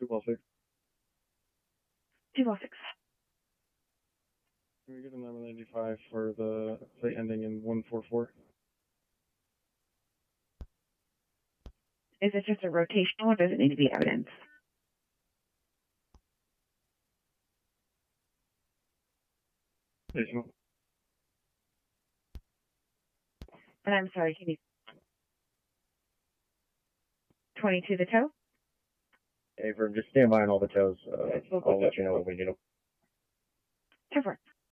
2 ball 6. 2 ball 6. Can we get a number 95 for the plate ending in 144? Is it just a rotational or does it need to be evidence? Rotational. And I'm sorry, can you 22 the toe? Hey, Vern, just stand by on all the toes. We'll I'll let you know when we get them.